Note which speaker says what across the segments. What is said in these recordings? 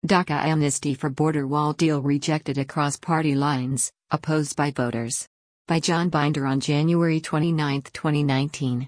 Speaker 1: DACA amnesty for border wall deal rejected across party lines, opposed by voters. By John Binder on January 29, 2019.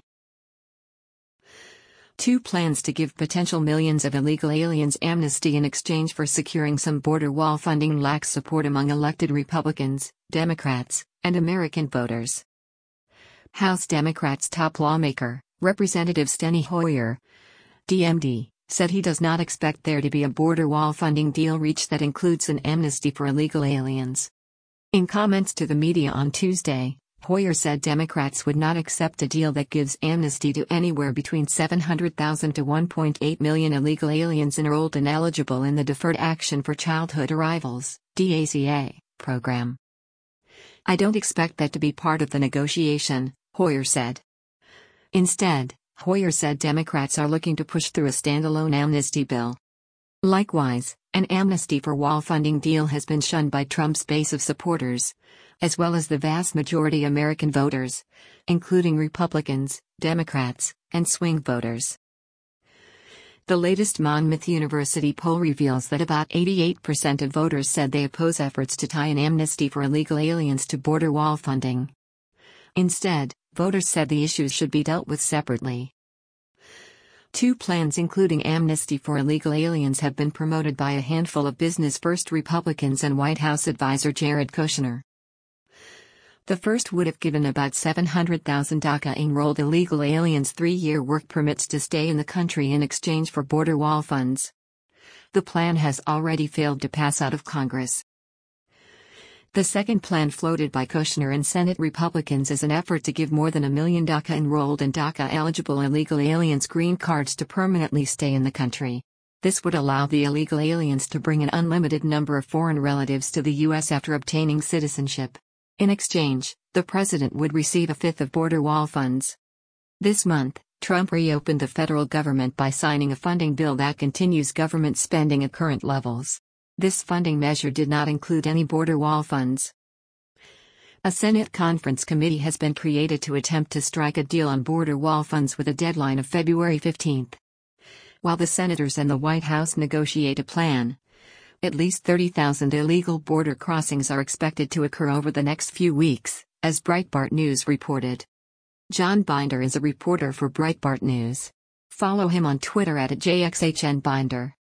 Speaker 1: Two plans to give potential millions of illegal aliens amnesty in exchange for securing some border wall funding lack support among elected Republicans, Democrats, and American voters. House Democrats' top lawmaker, Representative Steny Hoyer, DMD, said he does not expect there to be a border wall funding deal reached that includes an amnesty for illegal aliens. In comments to the media on Tuesday, Hoyer said Democrats would not accept a deal that gives amnesty to anywhere between 700,000 to 1.8 million illegal aliens enrolled and eligible in the Deferred Action for Childhood Arrivals (DACA) program. "I don't expect that to be part of the negotiation," Hoyer said. Instead, Hoyer said Democrats are looking to push through a standalone amnesty bill. Likewise, an amnesty for wall funding deal has been shunned by Trump's base of supporters, as well as the vast majority American voters, including Republicans, Democrats, and swing voters. The latest Monmouth University poll reveals that about 88% of voters said they oppose efforts to tie an amnesty for illegal aliens to border wall funding. Instead, voters said the issues should be dealt with separately. Two plans including amnesty for illegal aliens have been promoted by a handful of business-first Republicans and White House advisor Jared Kushner. The first would have given about 700,000 DACA-enrolled illegal aliens 3-year work permits to stay in the country in exchange for border wall funds. The plan has already failed to pass out of Congress. The second plan floated by Kushner and Senate Republicans is an effort to give more than 1 million DACA-enrolled and DACA-eligible illegal aliens green cards to permanently stay in the country. This would allow the illegal aliens to bring an unlimited number of foreign relatives to the U.S. after obtaining citizenship. In exchange, the president would receive a fifth of border wall funds. This month, Trump reopened the federal government by signing a funding bill that continues government spending at current levels. This funding measure did not include any border wall funds. A Senate conference committee has been created to attempt to strike a deal on border wall funds with a deadline of February 15. While the senators and the White House negotiate a plan, at least 30,000 illegal border crossings are expected to occur over the next few weeks, as Breitbart News reported. John Binder is a reporter for Breitbart News. Follow him on Twitter @JXHNBinder.